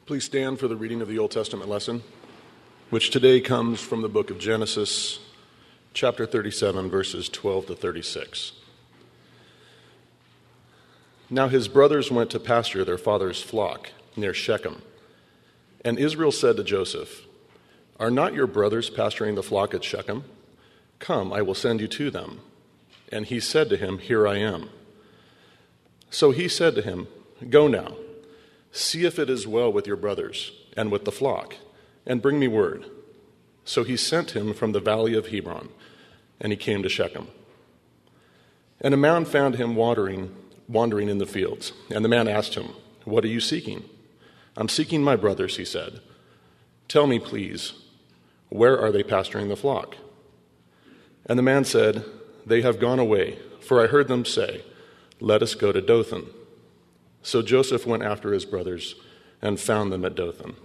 Please stand for the reading of the Old Testament lesson, which today comes from the book of Genesis, chapter 37, verses 12 to 36. Now his brothers went to pasture their father's flock near Shechem. And Israel said to Joseph, "Are not your brothers pasturing the flock at Shechem? Come, I will send you to them." And he said to him, "Here I am." So he said to him, "Go now, see if it is well with your brothers and with the flock, and bring me word." So he sent him from the valley of Hebron, and he came to Shechem. And a man found him wandering in the fields. And the man asked him, "What are you seeking?" "I'm seeking my brothers," he said. "Tell me, please, where are they pasturing the flock?" And the man said, "They have gone away, for I heard them say, 'Let us go to Dothan.'" So Joseph went after his brothers and found them at Dothan.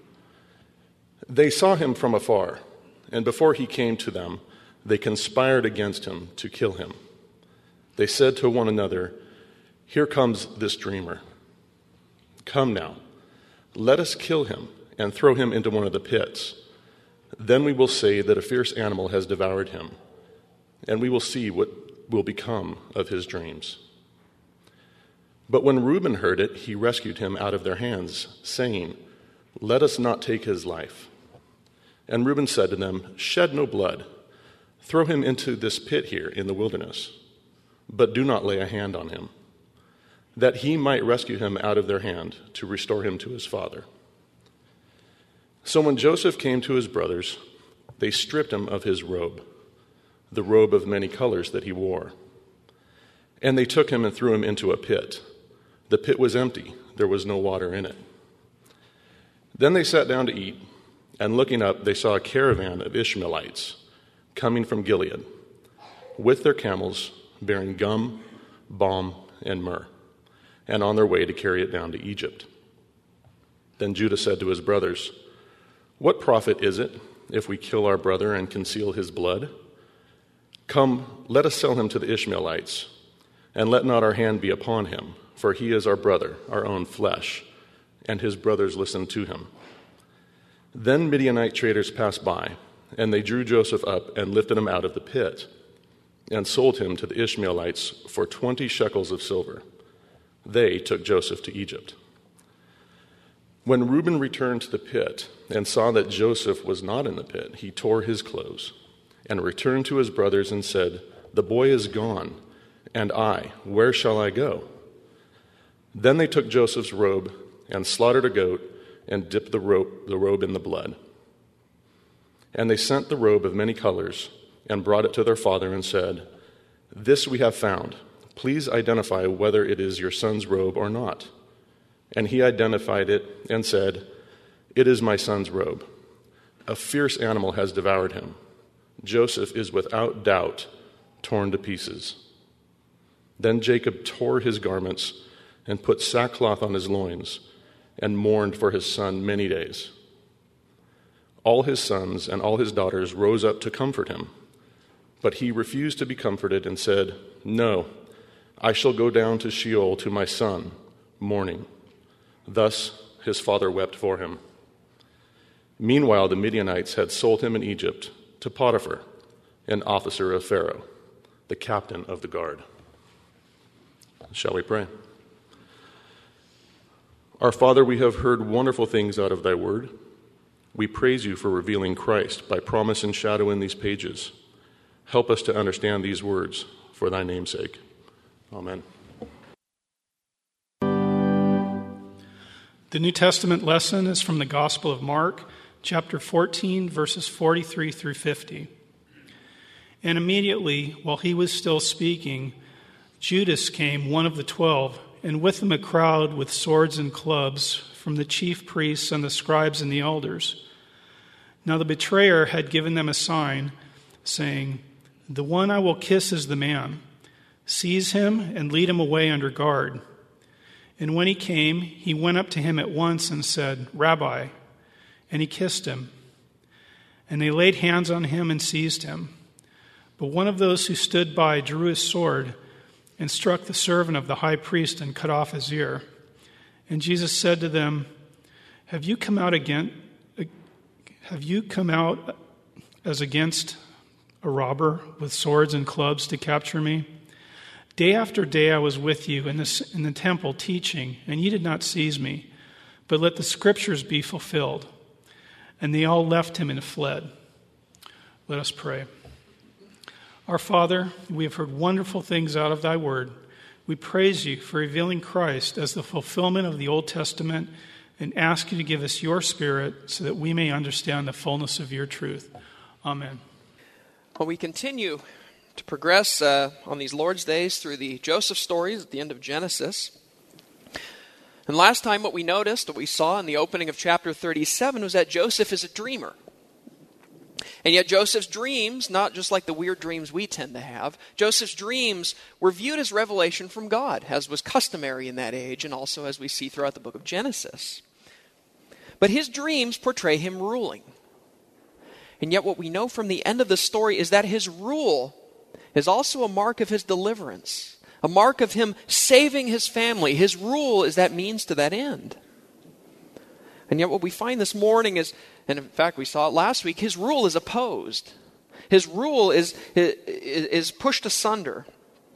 They saw him from afar, and before he came to them, they conspired against him to kill him. They said to one another, "Here comes this dreamer. Come now, let us kill him and throw him into one of the pits. Then we will say that a fierce animal has devoured him, and we will see what will become of his dreams." But when Reuben heard it, he rescued him out of their hands, saying, "Let us not take his life." And Reuben said to them, "Shed no blood. Throw him into this pit here in the wilderness, but do not lay a hand on him, that he might rescue him out of their hand to restore him to his father." So when Joseph came to his brothers, they stripped him of his robe, the robe of many colors that he wore. And they took him and threw him into a pit. The pit was empty, there was no water in it. Then they sat down to eat, and looking up, they saw a caravan of Ishmaelites coming from Gilead, with their camels bearing gum, balm, and myrrh, and on their way to carry it down to Egypt. Then Judah said to his brothers, "What profit is it if we kill our brother and conceal his blood? Come, let us sell him to the Ishmaelites, and let not our hand be upon him, for he is our brother, our own flesh." And his brothers listened to him. Then Midianite traders passed by, and they drew Joseph up and lifted him out of the pit, and sold him to the Ishmaelites for 20 shekels of silver. They took Joseph to Egypt. When Reuben returned to the pit and saw that Joseph was not in the pit, he tore his clothes and returned to his brothers and said, "The boy is gone, and where shall I go?" Then they took Joseph's robe and slaughtered a goat and dipped the robe in the blood. And they sent the robe of many colors and brought it to their father and said, "This we have found. Please identify whether it is your son's robe or not." And he identified it and said, "It is my son's robe. A fierce animal has devoured him. Joseph is without doubt torn to pieces." Then Jacob tore his garments and put sackcloth on his loins and mourned for his son many days. All his sons and all his daughters rose up to comfort him, but he refused to be comforted and said, "No, I shall go down to Sheol to my son, mourning." Thus his father wept for him. Meanwhile, the Midianites had sold him in Egypt to Potiphar, an officer of Pharaoh, the captain of the guard. Shall we pray? Our Father, we have heard wonderful things out of thy word. We praise you for revealing Christ by promise and shadow in these pages. Help us to understand these words for thy name's sake. Amen. The New Testament lesson is from the Gospel of Mark, chapter 14, verses 43 through 50. And immediately, while he was still speaking, Judas came, one of the 12, and with him a crowd with swords and clubs from the chief priests and the scribes and the elders. Now the betrayer had given them a sign, saying, "The one I will kiss is the man. Seize him and lead him away under guard." And when he came, he went up to him at once and said, "Rabbi," and he kissed him. And they laid hands on him and seized him. But one of those who stood by drew his sword and struck the servant of the high priest and cut off his ear. And Jesus said to them, Have you come out as against a robber with swords and clubs to capture me? Day after day I was with you in the temple teaching, and you did not seize me, but let the scriptures be fulfilled. And they all left him and fled. Let us pray. Our Father, we have heard wonderful things out of thy word. We praise you for revealing Christ as the fulfillment of the Old Testament and ask you to give us your Spirit so that we may understand the fullness of your truth. Amen. Well, we continue to progress on these Lord's Days through the Joseph stories at the end of Genesis. And last time what we saw in the opening of chapter 37 was that Joseph is a dreamer. And yet Joseph's dreams, not just like the weird dreams we tend to have, Joseph's dreams were viewed as revelation from God, as was customary in that age, and also as we see throughout the book of Genesis. But his dreams portray him ruling. And yet what we know from the end of the story is that his rule is also a mark of his deliverance, a mark of him saving his family. His rule is that means to that end. And yet what we find this morning is, and in fact we saw it last week, his rule is opposed. His rule is pushed asunder.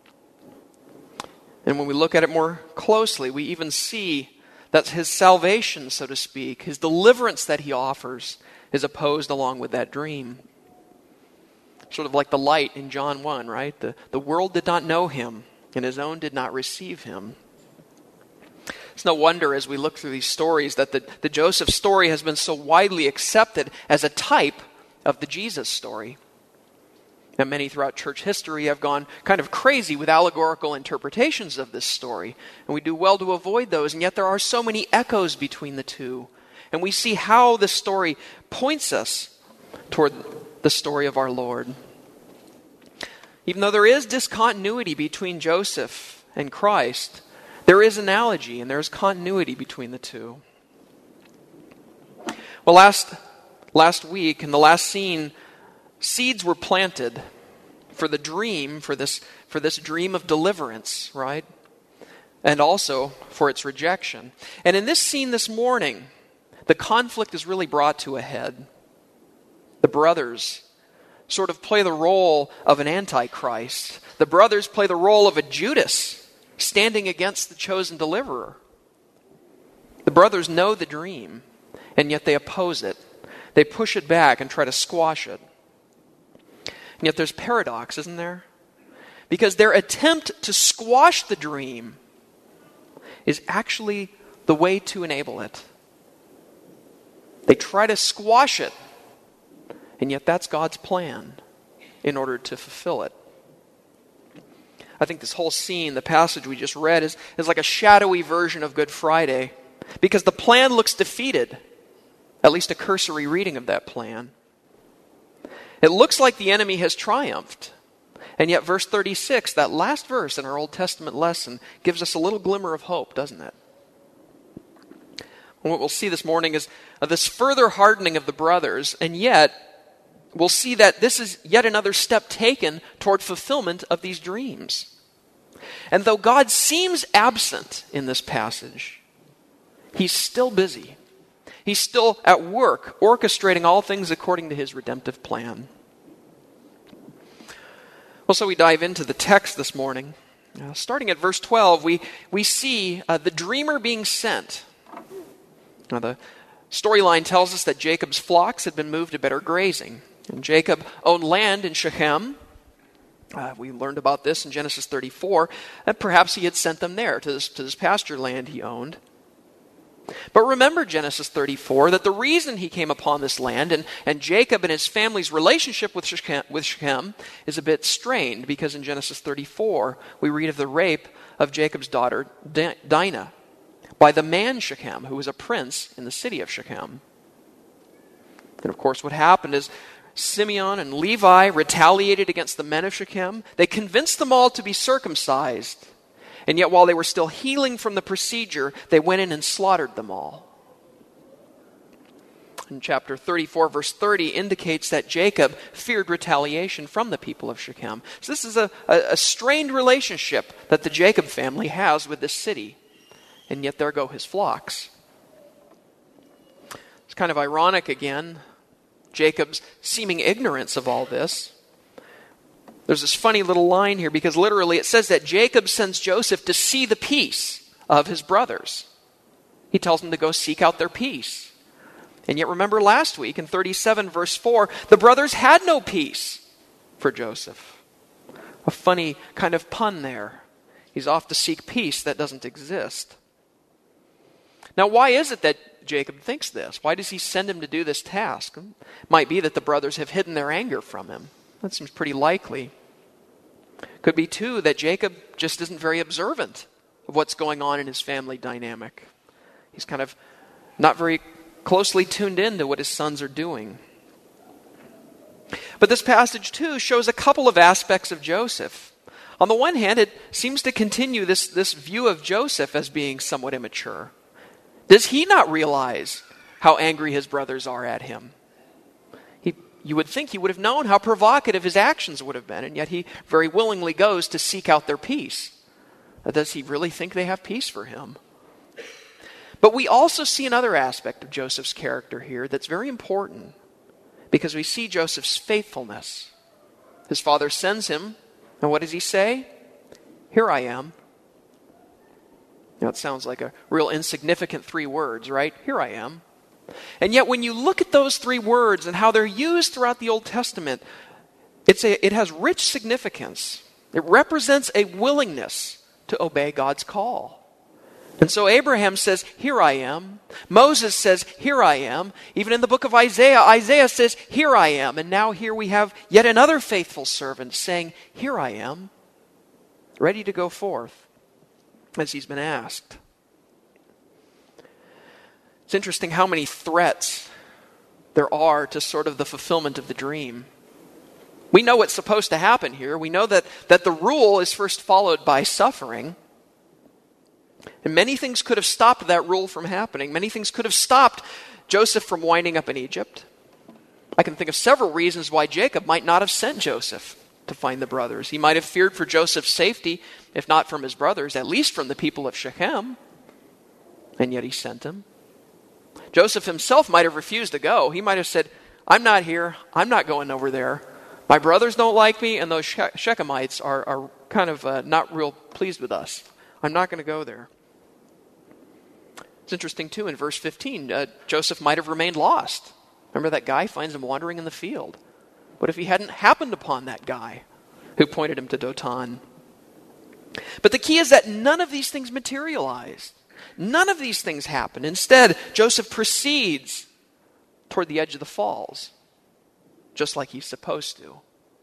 And when we look at it more closely, we even see that his salvation, so to speak, his deliverance that he offers is opposed along with that dream. Sort of like the light in John 1, right? The world did not know him, and his own did not receive him. It's no wonder as we look through these stories that the Joseph story has been so widely accepted as a type of the Jesus story. And many throughout church history have gone kind of crazy with allegorical interpretations of this story. And we do well to avoid those, and yet there are so many echoes between the two. And we see how this story points us toward the story of our Lord. Even though there is discontinuity between Joseph and Christ, there is analogy and there is continuity between the two. Well, last week in the last scene, seeds were planted for the dream, for this dream of deliverance, right? And also for its rejection. And in this scene this morning, the conflict is really brought to a head. The brothers sort of play the role of an antichrist. The brothers play the role of a Judas standing against the chosen deliverer. The brothers know the dream, and yet they oppose it. They push it back and try to squash it. And yet there's paradox, isn't there? Because their attempt to squash the dream is actually the way to enable it. They try to squash it, and yet that's God's plan in order to fulfill it. I think this whole scene, the passage we just read, is like a shadowy version of Good Friday, because the plan looks defeated, at least a cursory reading of that plan. It looks like the enemy has triumphed, and yet verse 36, that last verse in our Old Testament lesson, gives us a little glimmer of hope, doesn't it? And what we'll see this morning is this further hardening of the brothers, and yet we'll see that this is yet another step taken toward fulfillment of these dreams. And though God seems absent in this passage, he's still busy. He's still at work, orchestrating all things according to his redemptive plan. Well, so we dive into the text this morning. Starting at verse 12, we see the dreamer being sent. Now, the storyline tells us that Jacob's flocks had been moved to better grazing. And Jacob owned land in Shechem. We learned about this in Genesis 34. And perhaps he had sent them there to this pasture land he owned. But remember Genesis 34, that the reason he came upon this land and Jacob and his family's relationship with Shechem is a bit strained, because in Genesis 34 we read of the rape of Jacob's daughter Dinah by the man Shechem, who was a prince in the city of Shechem. And of course what happened is Simeon and Levi retaliated against the men of Shechem. They convinced them all to be circumcised. And yet while they were still healing from the procedure, they went in and slaughtered them all. And chapter 34, verse 30 indicates that Jacob feared retaliation from the people of Shechem. So this is a strained relationship that the Jacob family has with this city. And yet there go his flocks. kind of ironic again, Jacob's seeming ignorance of all this. There's this funny little line here because literally it says that Jacob sends Joseph to see the peace of his brothers. He tells them to go seek out their peace. And yet remember last week in 37 verse 4, the brothers had no peace for Joseph. A funny kind of pun there. He's off to seek peace that doesn't exist. Now why is it that Jacob thinks this? Why does he send him to do this task? It might be that the brothers have hidden their anger from him. That seems pretty likely. Could be, too, that Jacob just isn't very observant of what's going on in his family dynamic. He's kind of not very closely tuned in to what his sons are doing. But this passage, too, shows a couple of aspects of Joseph. On the one hand, it seems to continue this view of Joseph as being somewhat immature. Does he not realize how angry his brothers are at him? You would think he would have known how provocative his actions would have been, and yet he very willingly goes to seek out their peace. Does he really think they have peace for him? But we also see another aspect of Joseph's character here that's very important, because we see Joseph's faithfulness. His father sends him, and what does he say? Here I am. Now it sounds like a real insignificant 3 words, right? Here I am. And yet when you look at those 3 words and how they're used throughout the Old Testament, it has rich significance. It represents a willingness to obey God's call. And so Abraham says, here I am. Moses says, here I am. Even in the book of Isaiah, Isaiah says, here I am. And now here we have yet another faithful servant saying, here I am, ready to go forth as he's been asked. It's interesting how many threats there are to sort of the fulfillment of the dream. We know what's supposed to happen here. We know that the rule is first followed by suffering. And many things could have stopped that rule from happening. Many things could have stopped Joseph from winding up in Egypt. I can think of several reasons why Jacob might not have sent Joseph to find the brothers. He might have feared for Joseph's safety, if not from his brothers, at least from the people of Shechem. And yet he sent him. Joseph himself might have refused to go. He might have said, I'm not here. I'm not going over there. My brothers don't like me, and those Shechemites are kind of not real pleased with us. I'm not going to go there. It's interesting, too, in verse 15, Joseph might have remained lost. Remember that guy finds him wandering in the field. What if he hadn't happened upon that guy who pointed him to Dothan? But the key is that none of these things materialized. None of these things happen. Instead, Joseph proceeds toward the edge of the falls, just like he's supposed to.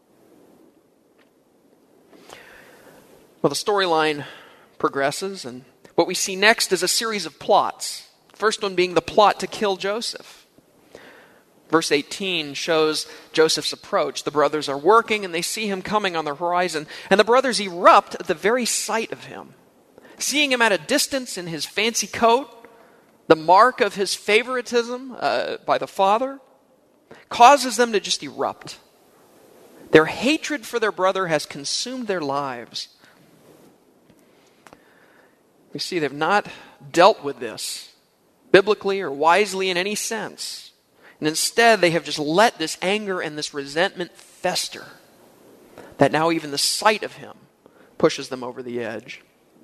Well, the storyline progresses, and what we see next is a series of plots. First one being the plot to kill Joseph. Verse 18 shows Joseph's approach. The brothers are working, and they see him coming on the horizon, and the brothers erupt at the very sight of him. Seeing him at a distance in his fancy coat, the mark of his favoritism by the father, causes them to just erupt. Their hatred for their brother has consumed their lives. We see they've not dealt with this biblically or wisely in any sense. And instead, they have just let this anger and this resentment fester, that now even the sight of him pushes them over the edge.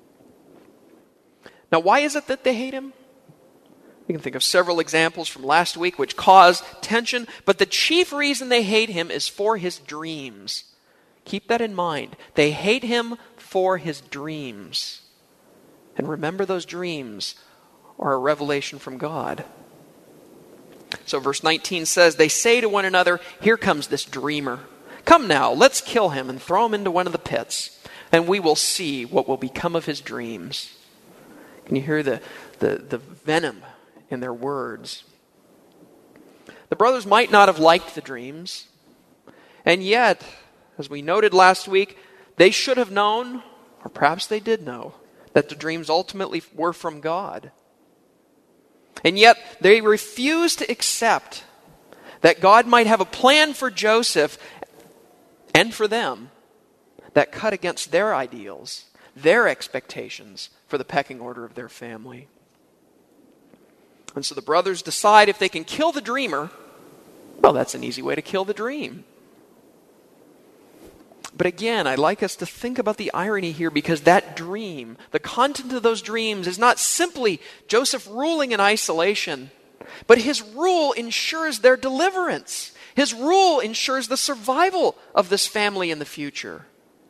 Now, why is it that they hate him? We can think of several examples from last week which cause tension, but the chief reason they hate him is for his dreams. Keep that in mind. They hate him for his dreams. And remember, those dreams are a revelation from God. So verse 19 says, they say to one another, here comes this dreamer. Come now, let's kill him and throw him into one of the pits, and we will see what will become of his dreams. Can you hear the venom in their words? The brothers might not have liked the dreams, and yet, as we noted last week, they should have known, or perhaps they did know, that the dreams ultimately were from God. And yet, they refused to accept that God might have a plan for Joseph and for them that cut against their ideals, their expectations for the pecking order of their family. And so the brothers decide if they can kill the dreamer, well, that's an easy way to kill the dream. But again, I'd like us to think about the irony here, because that dream, the content of those dreams, is not simply Joseph ruling in isolation, but his rule ensures their deliverance. His rule ensures the survival of this family in the future.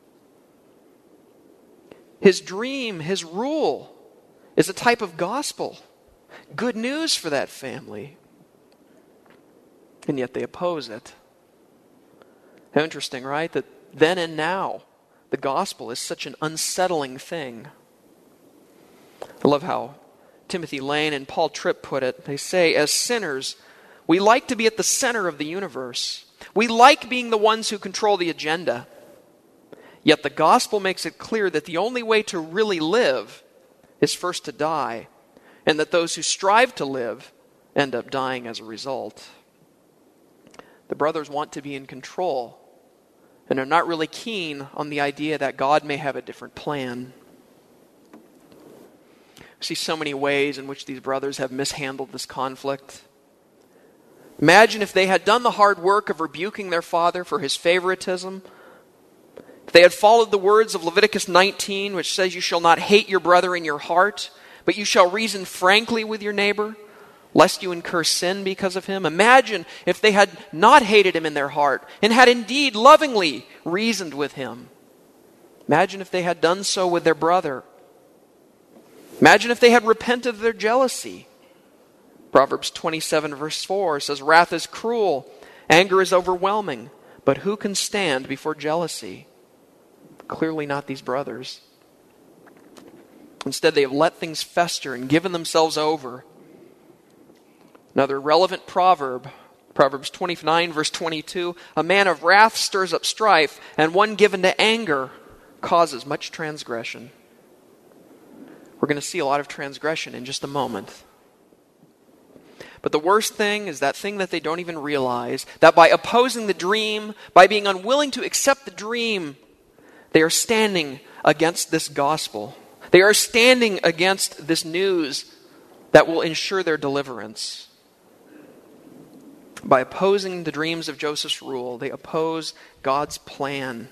His dream, his rule, is a type of gospel. Good news for that family. And yet they oppose it. How interesting, right? That then and now, the gospel is such an unsettling thing. I love how Timothy Lane and Paul Tripp put it. They say, as sinners, we like to be at the center of the universe. We like being the ones who control the agenda. Yet the gospel makes it clear that the only way to really live is first to die, and that those who strive to live end up dying as a result. The brothers want to be in control, and are not really keen on the idea that God may have a different plan. I see so many ways in which these brothers have mishandled this conflict. Imagine if they had done the hard work of rebuking their father for his favoritism. If they had followed the words of Leviticus 19, which says, you shall not hate your brother in your heart, but you shall reason frankly with your neighbor, lest you incur sin because of him. Imagine if they had not hated him in their heart, and had indeed lovingly reasoned with him. Imagine if they had done so with their brother. Imagine if they had repented of their jealousy. Proverbs 27 verse 4 says, wrath is cruel, anger is overwhelming, but who can stand before jealousy? Clearly not these brothers. Instead, they have let things fester and given themselves over. Another relevant proverb, Proverbs 29 verse 22, a man of wrath stirs up strife, and one given to anger causes much transgression. We're going to see a lot of transgression in just a moment. But the worst thing is that thing that they don't even realize, that by opposing the dream, by being unwilling to accept the dream, they are standing against this gospel. They are standing against this news that will ensure their deliverance. By opposing the dreams of Joseph's rule, they oppose God's plan.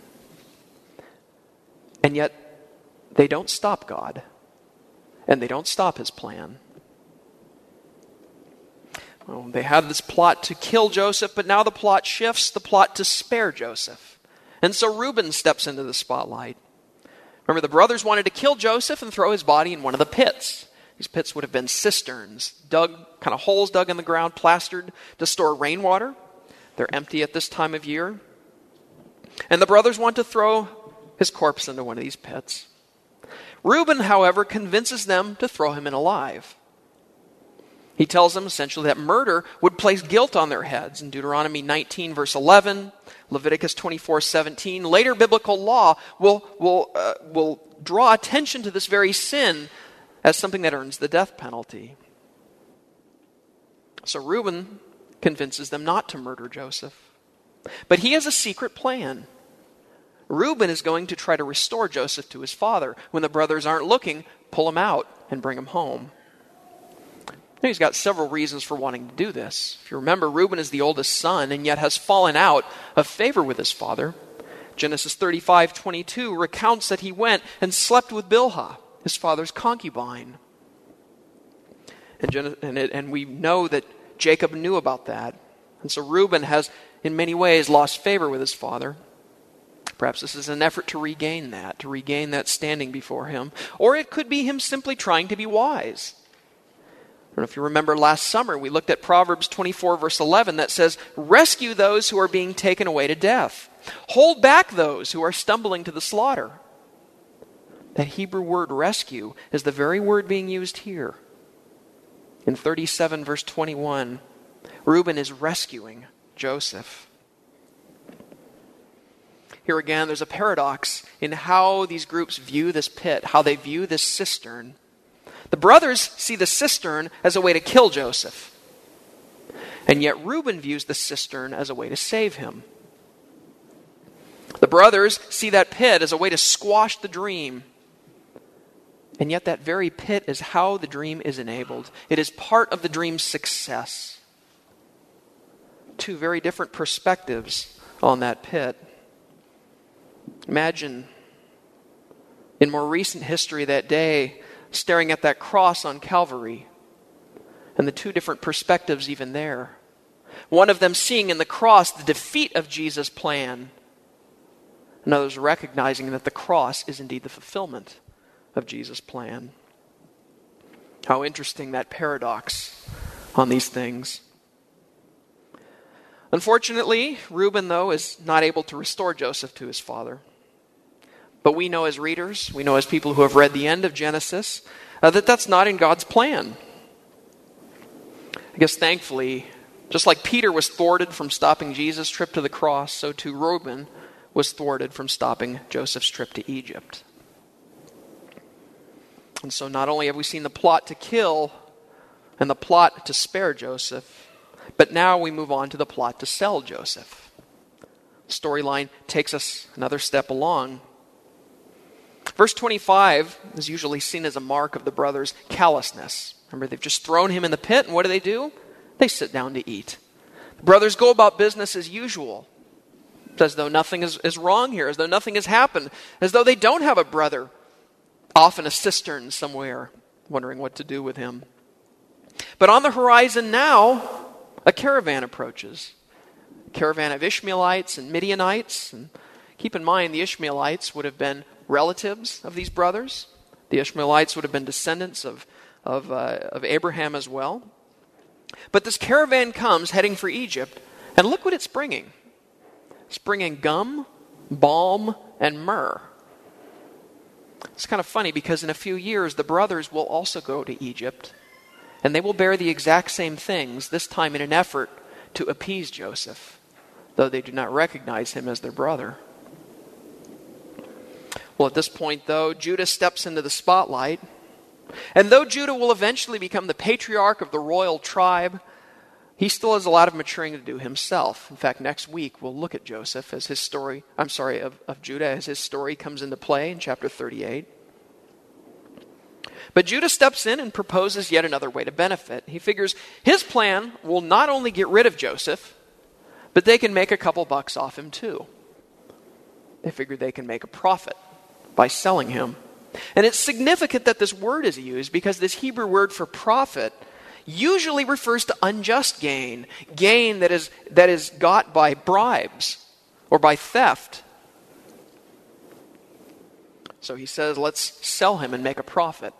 And yet, they don't stop God. And they don't stop his plan. Well, they have this plot to kill Joseph, but now the plot shifts, the plot to spare Joseph. And so Reuben steps into the spotlight. Remember, the brothers wanted to kill Joseph and throw his body in one of the pits. These pits would have been cisterns, kind of holes dug in the ground, plastered to store rainwater. They're empty at this time of year. And the brothers want to throw his corpse into one of these pits. Reuben, however, convinces them to throw him in alive. He tells them essentially that murder would place guilt on their heads. In Deuteronomy 19 verse 11, Leviticus 24:17, later biblical law will draw attention to this very sin as something that earns the death penalty. So Reuben convinces them not to murder Joseph. But he has a secret plan. Reuben is going to try to restore Joseph to his father. When the brothers aren't looking, pull him out and bring him home. Now, he's got several reasons for wanting to do this. If you remember, Reuben is the oldest son and yet has fallen out of favor with his father. Genesis 35:22 recounts that he went and slept with Bilhah, his father's concubine. And we know that Jacob knew about that. And so Reuben has, in many ways, lost favor with his father. Perhaps this is an effort to regain that standing before him. Or it could be him simply trying to be wise. I don't know if you remember last summer, we looked at Proverbs 24 verse 11 that says, rescue those who are being taken away to death. Hold back those who are stumbling to the slaughter. That Hebrew word rescue is the very word being used here. In 37 verse 21, Reuben is rescuing Joseph. Here again, there's a paradox in how these groups view this pit, how they view this cistern. The brothers see the cistern as a way to kill Joseph. And yet Reuben views the cistern as a way to save him. The brothers see that pit as a way to squash the dream. And yet that very pit is how the dream is enabled. It is part of the dream's success. Two very different perspectives on that pit. Imagine, in more recent history that day, staring at that cross on Calvary, and the two different perspectives even there. One of them seeing in the cross the defeat of Jesus' plan, and others recognizing that the cross is indeed the fulfillment of Jesus' plan. How interesting that paradox on these things. Unfortunately, Reuben, though, is not able to restore Joseph to his father. But we know as readers, we know as people who have read the end of Genesis, that that's not in God's plan. I guess thankfully, just like Peter was thwarted from stopping Jesus' trip to the cross, so too Reuben was thwarted from stopping Joseph's trip to Egypt. And so not only have we seen the plot to kill and the plot to spare Joseph, but now we move on to the plot to sell Joseph. The storyline takes us another step along. Verse 25 is usually seen as a mark of the brothers' callousness. Remember, they've just thrown him in the pit, and what do? They sit down to eat. The brothers go about business as usual, as though nothing is wrong here, as though nothing has happened, as though they don't have a brother off in a cistern somewhere, wondering what to do with him. But on the horizon now, a caravan approaches. A caravan of Ishmaelites and Midianites. And keep in mind, the Ishmaelites would have been relatives of these brothers. The Ishmaelites would have been descendants of Abraham as well. But this caravan comes heading for Egypt, and look what it's bringing. It's bringing gum, balm, and myrrh. It's kind of funny because in a few years, the brothers will also go to Egypt, and they will bear the exact same things, this time in an effort to appease Joseph, though they do not recognize him as their brother. Well, at this point, though, Judah steps into the spotlight. And though Judah will eventually become the patriarch of the royal tribe, he still has a lot of maturing to do himself. In fact, next week we'll look at Joseph as his story, of Judah as his story comes into play in chapter 38. But Judah steps in and proposes yet another way to benefit. He figures his plan will not only get rid of Joseph, but they can make a couple bucks off him too. They figure they can make a profit by selling him. And it's significant that this word is used because this Hebrew word for profit usually refers to unjust gain that is got by bribes or by theft. So he says, let's sell him and make a profit.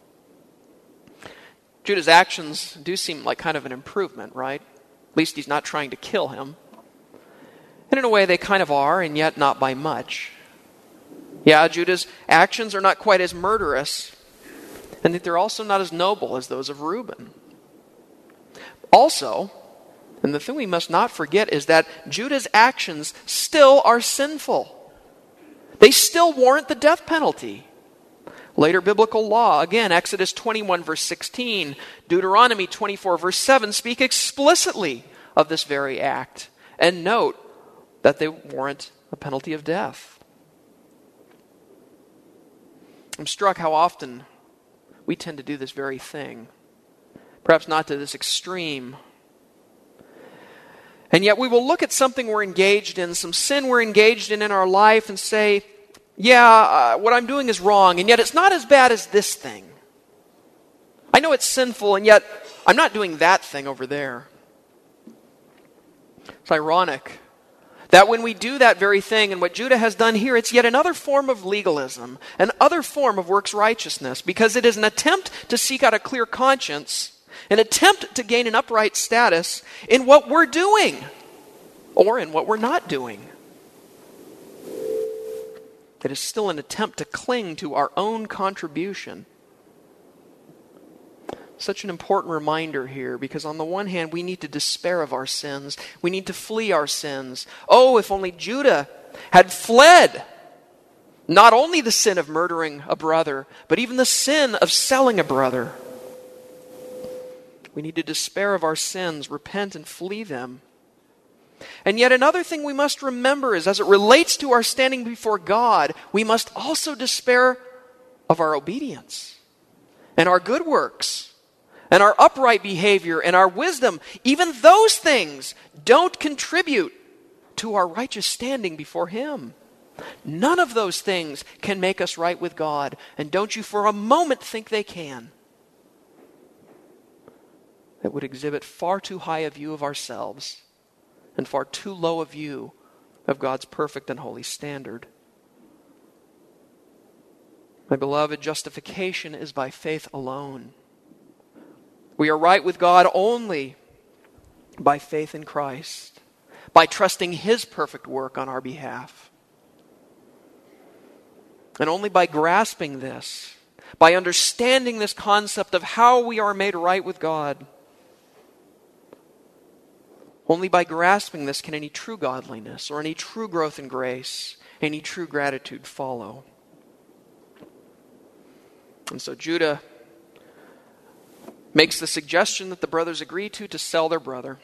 Judah's actions do seem like kind of an improvement, right? At least he's not trying to kill him. And in a way they kind of are, and yet not by much. Yeah, Judah's actions are not quite as murderous, and that they're also not as noble as those of Reuben. Also, and the thing we must not forget is that Judah's actions still are sinful. They still warrant the death penalty. Later biblical law, again, Exodus 21 verse 16, Deuteronomy 24 verse 7 speak explicitly of this very act. And note that they warrant a penalty of death. I'm struck how often we tend to do this very thing. Perhaps not to this extreme. And yet we will look at something we're engaged in, some sin we're engaged in our life and say, what I'm doing is wrong, and yet it's not as bad as this thing. I know it's sinful, and yet I'm not doing that thing over there. It's ironic that when we do that very thing, and what Judah has done here, it's yet another form of legalism, an other form of works righteousness, because it is an attempt to seek out a clear conscience, an attempt to gain an upright status in what we're doing, or in what we're not doing. It is still an attempt to cling to our own contribution. Such an important reminder here, because on the one hand, we need to despair of our sins. We need to flee our sins. Oh, if only Judah had fled not only the sin of murdering a brother, but even the sin of selling a brother. We need to despair of our sins, repent and flee them. And yet another thing we must remember is, as it relates to our standing before God, we must also despair of our obedience and our good works and our upright behavior and our wisdom, even those things don't contribute to our righteous standing before Him. None of those things can make us right with God, and don't you for a moment think they can. That would exhibit far too high a view of ourselves and far too low a view of God's perfect and holy standard. My beloved, justification is by faith alone. We are right with God only by faith in Christ, by trusting His perfect work on our behalf. And only by grasping this, by understanding this concept of how we are made right with God, only by grasping this can any true godliness or any true growth in grace, any true gratitude follow. And so Judah makes the suggestion that the brothers agree to sell their brother.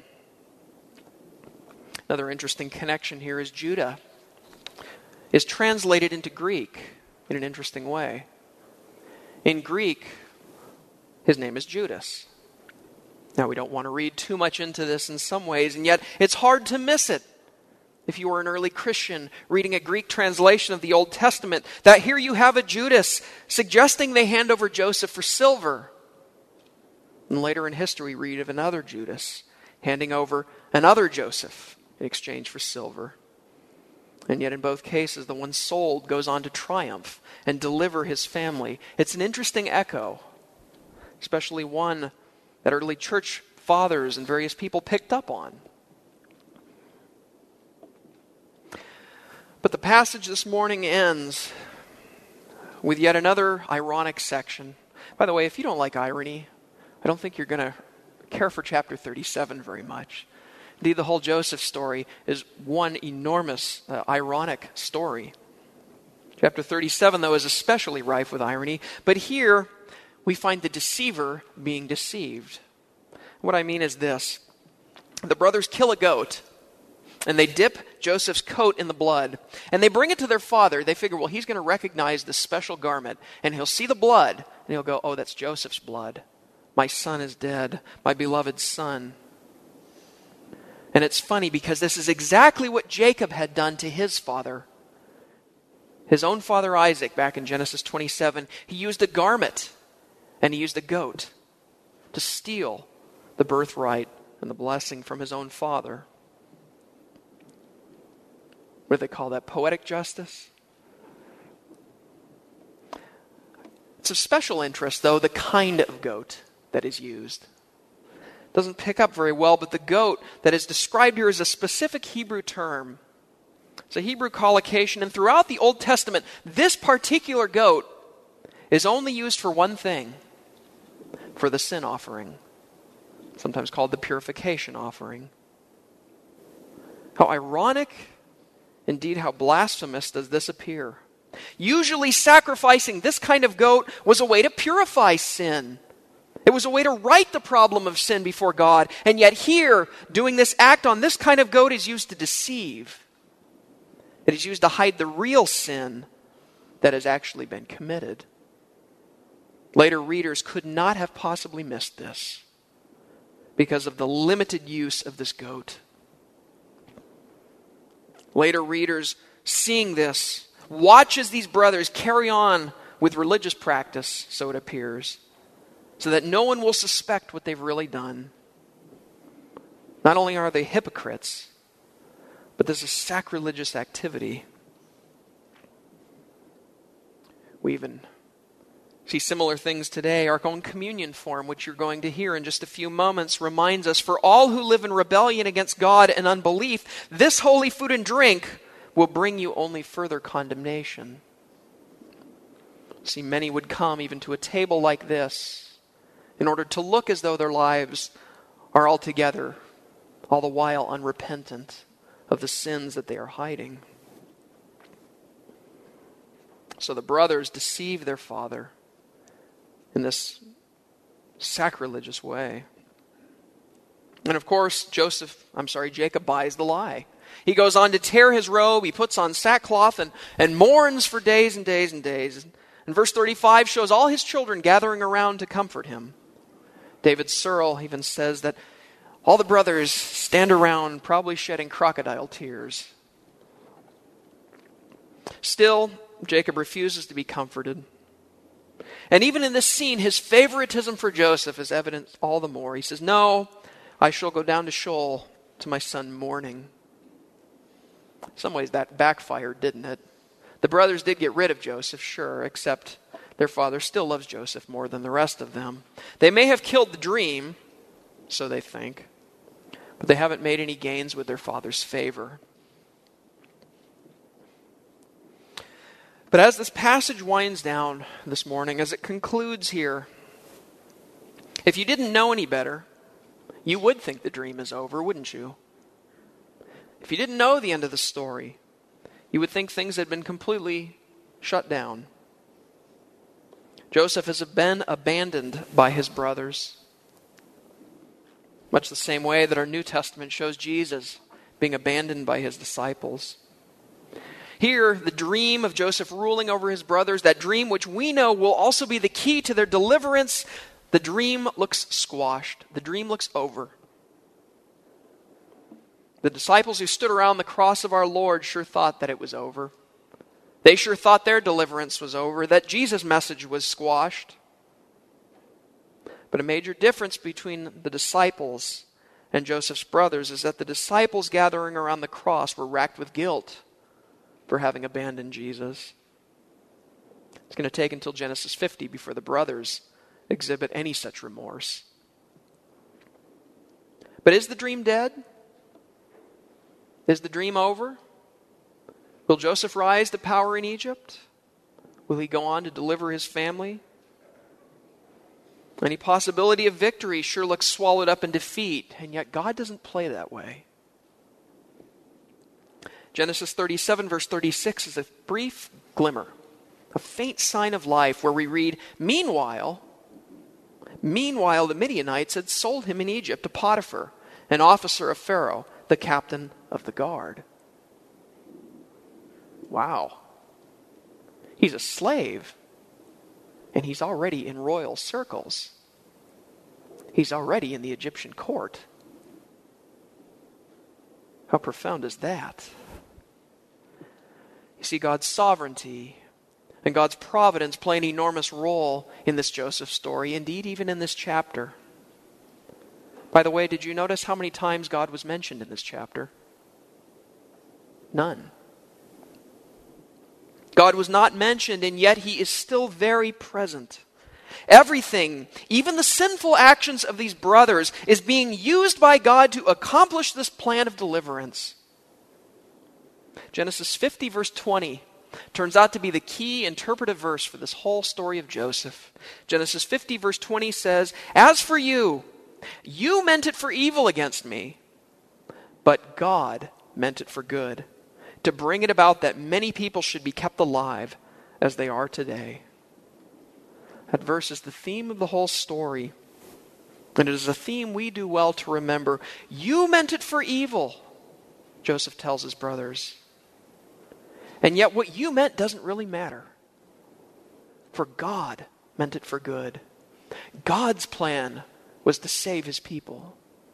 Another interesting connection here is Judah is translated into Greek in an interesting way. In Greek, his name is Judas. Now, we don't want to read too much into this in some ways, and yet it's hard to miss it. If you were an early Christian reading a Greek translation of the Old Testament, that here you have a Judas suggesting they hand over Joseph for silver. And later in history, we read of another Judas handing over another Joseph in exchange for silver. And yet in both cases, the one sold goes on to triumph and deliver his family. It's an interesting echo, especially one that early church fathers and various people picked up on. But the passage this morning ends with yet another ironic section. By the way, if you don't like irony, I don't think you're going to care for chapter 37 very much. Indeed, the whole Joseph story is one enormous, ironic story. Chapter 37, though, is especially rife with irony. But here, we find the deceiver being deceived. What I mean is this. The brothers kill a goat, and they dip Joseph's coat in the blood, and they bring it to their father. They figure, well, he's going to recognize this special garment, and he'll see the blood, and he'll go, oh, that's Joseph's blood. My son is dead, my beloved son. And it's funny because this is exactly what Jacob had done to his father. His own father Isaac, back in Genesis 27, he used a garment and he used a goat to steal the birthright and the blessing from his own father. What do they call that? Poetic justice? It's of special interest, though, the kind of goat that is used. Doesn't pick up very well, but the goat that is described here is a specific Hebrew term. It's a Hebrew collocation, and throughout the Old Testament, this particular goat is only used for one thing, for the sin offering, sometimes called the purification offering. How ironic, indeed how blasphemous does this appear. Usually sacrificing this kind of goat was a way to purify sin. It was a way to right the problem of sin before God. And yet here, doing this act on this kind of goat is used to deceive. It is used to hide the real sin that has actually been committed. Later readers could not have possibly missed this because of the limited use of this goat. Later readers, seeing this, watch as these brothers carry on with religious practice, so it appears, so that no one will suspect what they've really done. Not only are they hypocrites, but this is sacrilegious activity. We even see similar things today. Our own communion form, which you're going to hear in just a few moments, reminds us, for all who live in rebellion against God and unbelief, this holy food and drink will bring you only further condemnation. See, many would come even to a table like this in order to look as though their lives are altogether, all the while unrepentant of the sins that they are hiding. So the brothers deceive their father in this sacrilegious way. And of course, Jacob buys the lie. He goes on to tear his robe, he puts on sackcloth and mourns for days and days and days. And And verse 35 shows all his children gathering around to comfort him. David Searle even says that all the brothers stand around probably shedding crocodile tears. Still, Jacob refuses to be comforted. And even in this scene, his favoritism for Joseph is evident all the more. He says, "No, I shall go down to Sheol to my son mourning." In some ways that backfired, didn't it? The brothers did get rid of Joseph, sure, except their father still loves Joseph more than the rest of them. They may have killed the dream, so they think, but they haven't made any gains with their father's favor. But as this passage winds down this morning, as it concludes here, if you didn't know any better, you would think the dream is over, wouldn't you? If you didn't know the end of the story, you would think things had been completely shut down. Joseph has been abandoned by his brothers, much the same way that our New Testament shows Jesus being abandoned by his disciples. Here, the dream of Joseph ruling over his brothers, that dream which we know will also be the key to their deliverance, the dream looks squashed. The dream looks over. The disciples who stood around the cross of our Lord sure thought that it was over. They sure thought their deliverance was over, that Jesus' message was squashed. But a major difference between the disciples and Joseph's brothers is that the disciples gathering around the cross were racked with guilt for having abandoned Jesus. It's going to take until Genesis 50 before the brothers exhibit any such remorse. But is the dream dead? Is the dream over? Will Joseph rise to power in Egypt? Will he go on to deliver his family? Any possibility of victory sure looks swallowed up in defeat, and yet God doesn't play that way. Genesis 37 verse 36 is a brief glimmer, a faint sign of life where we read, Meanwhile, the Midianites had sold him in Egypt to Potiphar, an officer of Pharaoh, the captain of the guard. Wow. He's a slave, and he's already in royal circles. He's already in the Egyptian court. How profound is that? You see, God's sovereignty and God's providence play an enormous role in this Joseph story, indeed even in this chapter. By the way, did you notice how many times God was mentioned in this chapter? None. God was not mentioned, and yet he is still very present. Everything, even the sinful actions of these brothers, is being used by God to accomplish this plan of deliverance. Genesis 50 verse 20 turns out to be the key interpretive verse for this whole story of Joseph. Genesis 50 verse 20 says, "As for you, you meant it for evil against me, but God meant it for good, to bring it about that many people should be kept alive as they are today." That verse is the theme of the whole story, and it is a theme we do well to remember. You meant it for evil, Joseph tells his brothers. And yet what you meant doesn't really matter, for God meant it for good. God's plan was to save his people.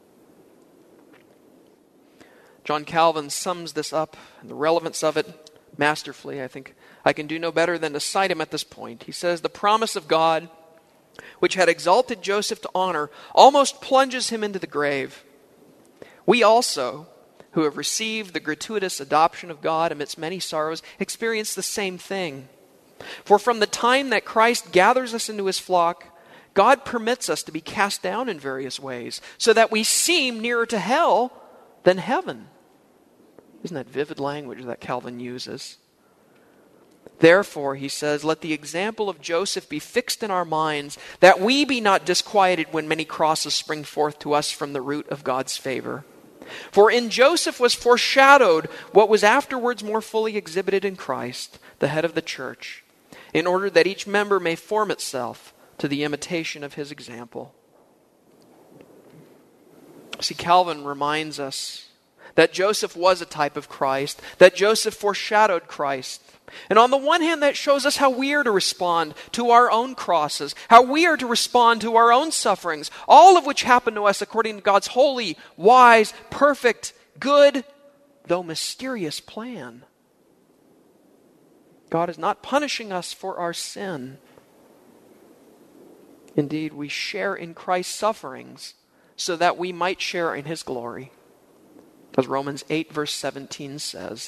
John Calvin sums this up and the relevance of it masterfully. I think I can do no better than to cite him at this point. He says, "The promise of God, which had exalted Joseph to honor, almost plunges him into the grave. We also, who have received the gratuitous adoption of God amidst many sorrows, experience the same thing. For from the time that Christ gathers us into his flock, God permits us to be cast down in various ways, so that we seem nearer to hell than heaven." Isn't that vivid language that Calvin uses? "Therefore," he says, "let the example of Joseph be fixed in our minds, that we be not disquieted when many crosses spring forth to us from the root of God's favor. For in Joseph was foreshadowed what was afterwards more fully exhibited in Christ, the head of the church, in order that each member may form itself to the imitation of his example." See, Calvin reminds us that Joseph was a type of Christ, that Joseph foreshadowed Christ. And on the one hand, that shows us how we are to respond to our own crosses, how we are to respond to our own sufferings, all of which happen to us according to God's holy, wise, perfect, good, though mysterious plan. God is not punishing us for our sin. Indeed, we share in Christ's sufferings so that we might share in his glory. As Romans 8 verse 17 says.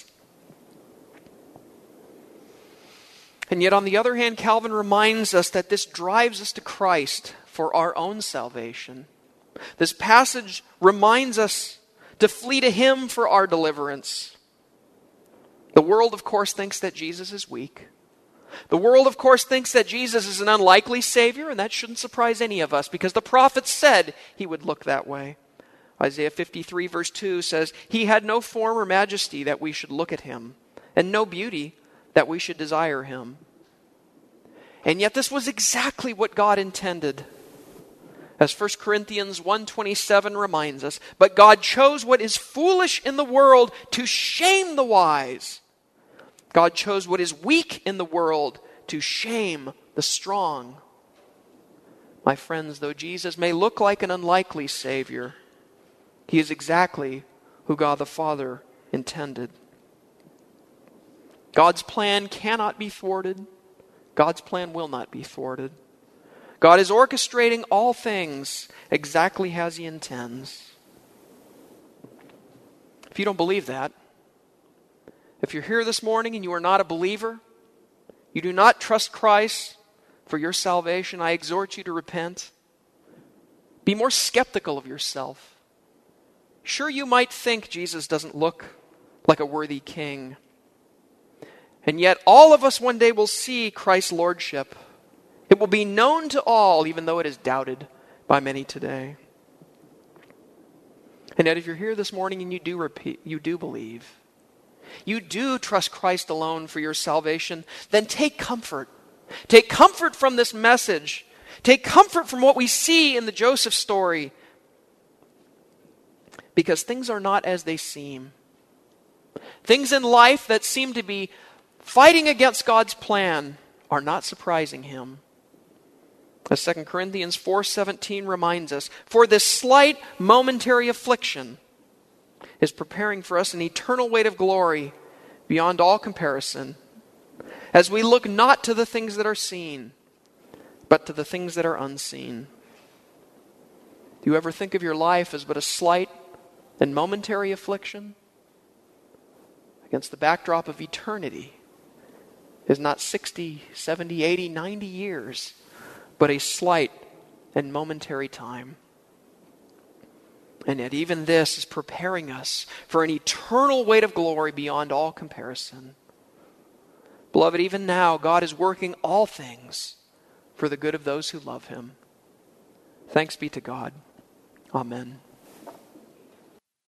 And yet on the other hand, Calvin reminds us that this drives us to Christ for our own salvation. This passage reminds us to flee to him for our deliverance. The world, of course, thinks that Jesus is weak. The world, of course, thinks that Jesus is an unlikely Savior, and that shouldn't surprise any of us because the prophets said he would look that way. Isaiah 53 verse 2 says, "He had no form or majesty that we should look at him, and no beauty that we should desire him." And yet this was exactly what God intended. As 1 Corinthians 1:27 reminds us, "But God chose what is foolish in the world to shame the wise. God chose what is weak in the world to shame the strong." My friends, though Jesus may look like an unlikely Savior, he is exactly who God the Father intended. God's plan cannot be thwarted. God's plan will not be thwarted. God is orchestrating all things exactly as he intends. If you don't believe that, if you're here this morning and you are not a believer, you do not trust Christ for your salvation, I exhort you to repent. Be more skeptical of yourself. Sure, you might think Jesus doesn't look like a worthy king. And yet all of us one day will see Christ's lordship. It will be known to all, even though it is doubted by many today. And yet if you're here this morning and you do believe, you do trust Christ alone for your salvation, then take comfort. Take comfort from this message. Take comfort from what we see in the Joseph story. Because things are not as they seem. Things in life that seem to be fighting against God's plan are not surprising him. As 2 Corinthians 4:17 reminds us, "For this slight momentary affliction is preparing for us an eternal weight of glory beyond all comparison, as we look not to the things that are seen, but to the things that are unseen." Do you ever think of your life as but a slight and momentary affliction? Against the backdrop of eternity is not 60, 70, 80, 90 years, but a slight and momentary time. And yet even this is preparing us for an eternal weight of glory beyond all comparison. Beloved, even now, God is working all things for the good of those who love him. Thanks be to God. Amen.